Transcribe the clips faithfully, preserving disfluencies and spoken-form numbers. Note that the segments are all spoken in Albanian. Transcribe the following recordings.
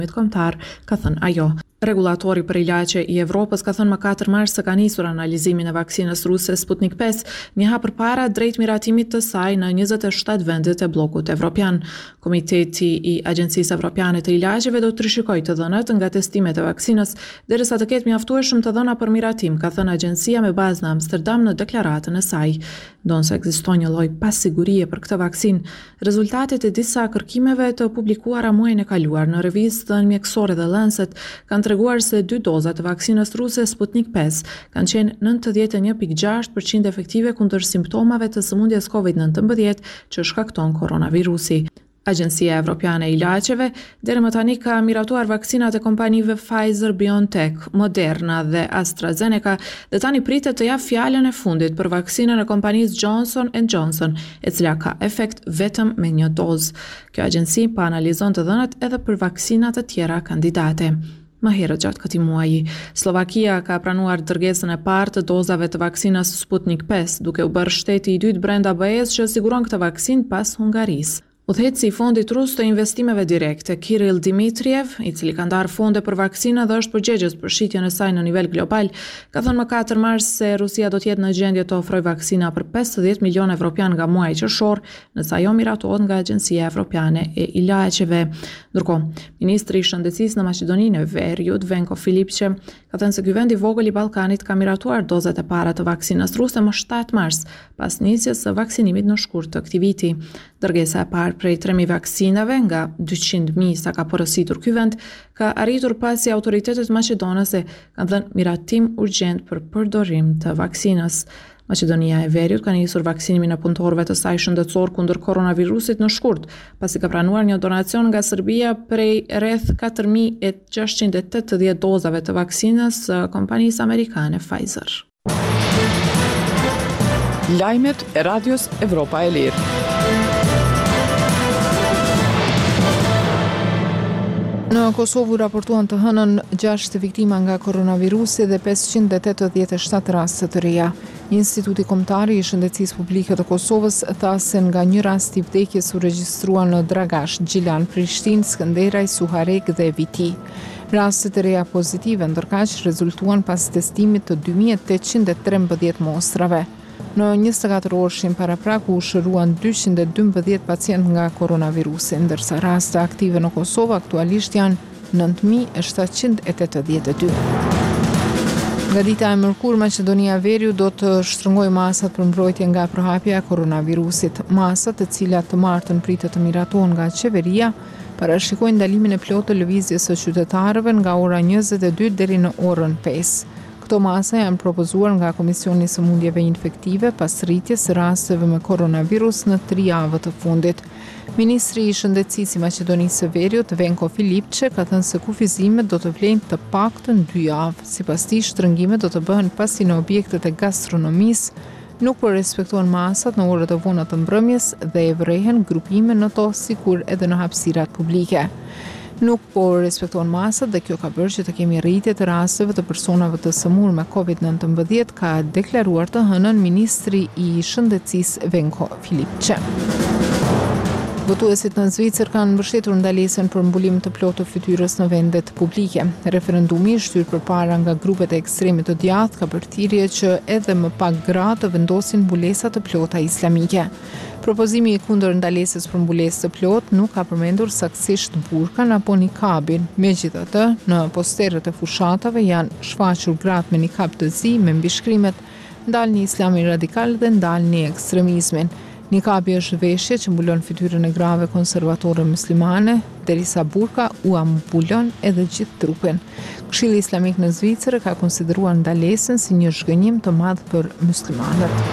kombëtar, ka thënë ajo. Regulatori për ilaqe i Evropës ka thënë më katër mars se ka nisur analizimin e vaksinës ruse Sputnik pesë, një hap përpara drejt miratimit të saj në njëzet e shtatë vendet e bllokut evropian. Komiteti i Agjencisë Evropiane të Ilaqeve do të rishikojë të dhënat nga testimet e vaksinës derisa të ketë mjaftueshëm të dhëna për miratim, ka thënë agjencia me bazë në Amsterdam në deklaratën e saj. Donse ekziston një lloj pasigurie për këtë vaksinë, rezultatet e disa kërkimeve të publikuara muajin e kaluar në revistën mjekësore The Lancet kanë treguar se dy doza të vaksinës ruse Sputnik pesë kanë qenë nëntëdhjetë e një pikë gjashtë përqind efektive kundër simptomave të sëmundjes kovid nëntëmbëdhjetë që shkakton koronavirusi. Agjencia Evropiane e Ilaqeve deri më tani ka miratuar vaksinat e kompanive Pfizer, BioNTech, Moderna dhe AstraZeneca dhe tani pritet të jap fjalën e fundit për vaksinën e kompanisë Johnson and Johnson, e cila ka efekt vetëm me një dozë. Kjo agjenci pa analizon të dhënat edhe për vaksinat të tjera kandidate. Më herët gjatë këtij muaji, Slovakia ka pranuar dërgesën e parë të dozave të vaksinës Sputnik pesë, duke u bërë shteti i dytë brenda B E-s që siguron këtë vaksinë pas Hungarisë. Udhëheci i fondit rus të investimeve direkte, Kirill Dmitriev, i cili ka ndarë fonde për vaksinë dhe është përgjegjës për shitjen e saj në nivel global, ka thënë më katër mars se Rusia do të jetë në gjendje të ofrojë vaksina për pesëdhjetë milion evropian nga muaji qershor, nëse ajo miratohet nga Agjencia Evropiane e Ilaqeve. Ndërkohë, ministri i shëndetësisë në Maqedoninë e Veriut, Venko Filipçe, ka thënë se ky vend i vogël i Ballkanit ka miratuar dozat e para të vaksinës ruse më shtatë mars, pas nisjes së vaksinimit në shkurt të këtij viti. Dërgesa e parë prej tre mijë vaksinave nga dyqind mijë sa ka porositur ky vend ka arritur pasi autoritetet maqedonase kanë dhënë miratim urgjent për përdorim të vaksinës. Maqedonia e Veriut ka nisur vaksinimin e punëtorëve të saj shëndetësor kundër koronavirusit në shkurt, pasi ka pranuar një donacion nga Serbia prej rreth katër mijë e gjashtëqind e tetëdhjetë dozave të vaksinës së kompanisë amerikane Pfizer. Lajmet e Radios Evropa e Lirë. Në Kosovë raportuan të hënën gjashtë viktima nga koronavirusi dhe pesëqind e tetëdhjetë e shtatë raste të reja. Instituti Kombëtar i Shëndetësisë Publike të Kosovës tha se nga një rast i vdekjes u regjistrua në Dragash, Gjilan, Prishtinë, Skënderaj, Suharek dhe Viti. Rastet e reja pozitive ndërkaq rezultuan pas testimit të dy mijë e tetëqind e trembëdhjetë mostrave. Në njëzet e katër orëshin para praku u shëruan dyqind e dymbëdhjetë pacient nga koronavirusi, ndërsa raste aktive në Kosovë aktualisht janë nëntë mijë e shtatëqind e tetëdhjetë e dy. Nga dita e mërkurë, Maqedonia e Veriut do të shtrëngojë masat për mbrojtje nga përhapja e koronavirusit. Masat, të cilat të martën pritet të miratohen nga qeveria, parashikojnë ndalimin e plotë të lëvizjes së qytetarëve nga ora njëzet e dy deri në orën pesë. Këto masa janë propozuar nga Komisioni i Sëmundjeve Infektive pas rritjes së rasteve me koronavirus në tri javët të fundit. Ministri i Shëndetësisë i Maqedonisë së Veriut, Venko Filipçe, ka thënë se kufizimet do të vlejnë të paktën dy javë. Sipas tij, shtrëngimet do të bëhen pasi në objektet e gastronomisë nuk po respektohen masat në orët e vona të mbrëmjes dhe e vrehen grupime në to sikur edhe në hapësirat publike. Nuk po respektohen masat dhe kjo ka bërë që të kemi rritje të rasteve të personave të sëmurë me kovid nëntëmbëdhjetë, ka deklaruar të hënën Ministri i Shëndetësisë Venko Filipçe. Votuesit në Zvicër kanë mbështetur ndalesën për mbulim të plotë të fytyrës në vendet publike. Referendumi i shtyrë përpara nga grupet e ekstremit të djathtë ka bërë thirrje që edhe më pak gra të vendosin mbulesa të plota islamike. Propozimi i kundër ndalesës për mbulesë të plotë nuk ka përmendur saktësisht burkan apo nikabin. Megjithatë, në posterët e fushatave janë shfaqur gratë me nikab të zi me mbishkrimet "Ndalni Islamin radikal dhe ndalni ekstremizmin". Nikabi është veshje që mbulon fytyrën e grave konservatore muslimane, derisa burka u ambulon edhe gjithë trupin. Këshilli Islamik në Zvicër ka konsideruar ndalesën si një zhgënjim të madh për muslimanët.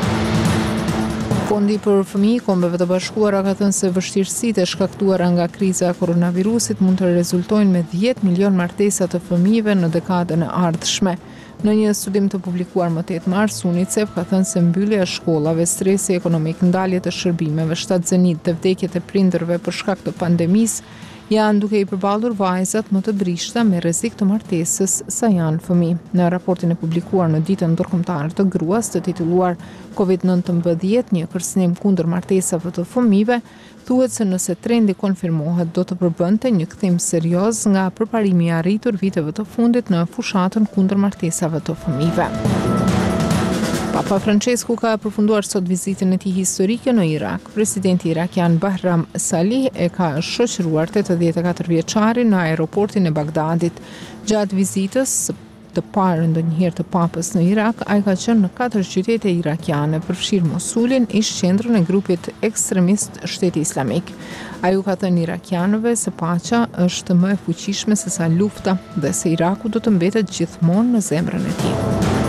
Fondi për fëmijë i Kombeve të Bashkuara ka thënë se vështirësitë e shkaktuara nga kriza e koronavirusit mund të rezultojnë me dhjetë milion martesa të fëmijëve në dekadën e ardhshme. Në një studim të publikuar më tetë mars, UNICEF ka thënë se mbyllja e shkollave, stresi ekonomik, ndaljet e shërbimeve, shtatzënit dhe vdekjet e prindërve për shkak të pandemisë janë duke i përballur vajzat më të brishta me rrezik të martesës sa janë fëmijë. Në raportin e publikuar në ditën ndërkombëtare të gruas të titulluar kovid nëntëmbëdhjetë, një kërcënim kundër martesave të fëmijëve, thuhet se nëse trendi konfirmohet do të përbënte një kthim serioz nga përparimi i arritur viteve të fundit në fushatën kundër martesave të fëmijëve. Papa Francesku ka përfunduar sot vizitën e tij historike në Irak. Presidenti irakian Bahram Salih e ka shoqëruar tetëdhjetë e katër vjeçarin në aeroportin e Bagdadit. Gjatë vizitës të parë ndonjëherë të papës në Irak, ai ka qenë në katër qytete irakiane, përfshirë Mosulin, ish qendrën e grupit ekstremist Shteti Islamik. Ai u ka thënë irakianëve se paqja është më e fuqishme se sa lufta dhe se Iraku do të mbetet gjithmonë në zemrën e tij.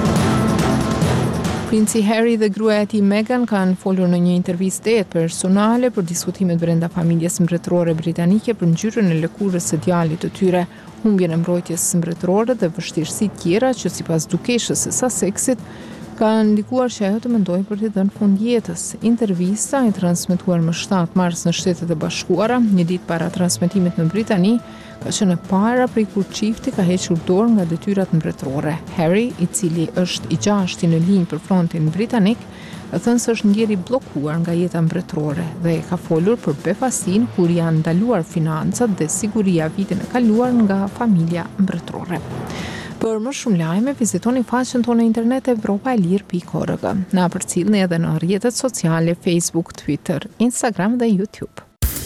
Princi Harry dhe gruaja e tij Meghan kanë folur në një intervistë personale për diskutimet brenda familjes mbretërore britanike për ngjyrën e lëkurës së djalit të tyre, humbjen e mbrojtjes mbretërore dhe vështirësitë tjera që sipas dukeshës së Sussexit kanë ndikuar që ajo të mendojë për t'i dhënë fund jetës. Intervista e transmetuar më shtatë mars në Shtetet e Bashkuara, një ditë para transmetimit në Britani, ka qenë e para prej kur çifti ka hequr dorë nga detyrat mbretërore. Harry, i cili është i gjashti në linjë për frontin britanik, ka thënë se është ndjeri bllokuar nga jeta mbretërore dhe ka folur për befasin kur janë ndaluar financat dhe siguria vitin e kaluar nga familja mbretërore. Për më shumë lajme, vizitoni faqen tonë në internet evropa e lirë pikë org. Na përcjellni edhe në rrjetet sociale Facebook, Twitter, Instagram dhe YouTube.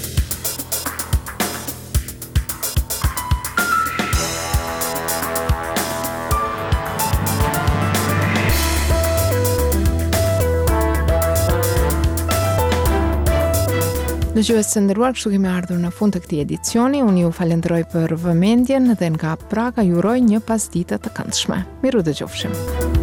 Dëgjues të nderuar, kështu kemi ardhur në fund të këtij edicioni. Unë ju falenderoj për vëmendjen dhe nga Praga ju uroj një pasditë të këndshme. Miru dëgjofshim.